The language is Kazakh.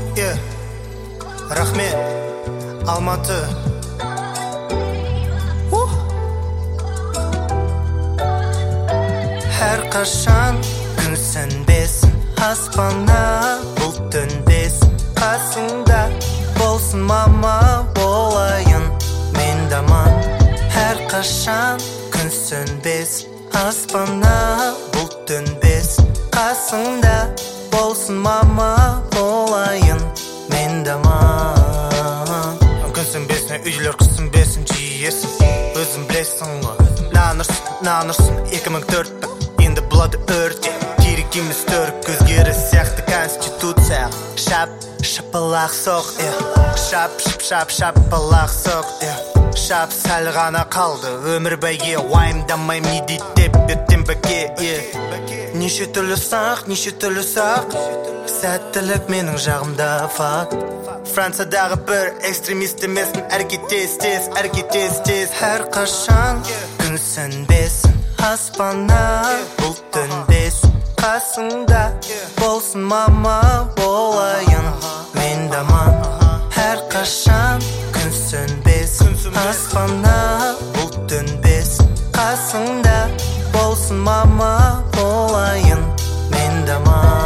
Рахмет, Алматы. Әр қашан күн сөнбесін, аспанда бұлт төнбесін, қасыңда болсын мама, болайын мен даман. Әр қашан күн сөнбесін, аспанда бұлт төнбесін, қасыңда болсын мама, болайын мен даман. Күн сөнбесін, үйділер қысын бесін жиесін, өзің білесің ғой. Нанырсың 2004 енді бұлады өрте, керек емес төрік өзгері сияқты конституция. Шапалақ соқ, шапалақ соқ, шап сәл ғана қалды өмір бәйге, уайымдамайм не дейді деп беттен бәке. Неше түрлі сақ, сәттілік менің жағымда факт. Франциядағы бір экстремист емесін, әрекеттес тез. Әр қашан күн сөнбесін, аспанда бұлт төнбесін, қасыңда болсын мама, болайын мен даман. Әр қашан күн сөнбесін, аспанда бұлт төнбесін, қасыңда болсын мама, болайын мен даман.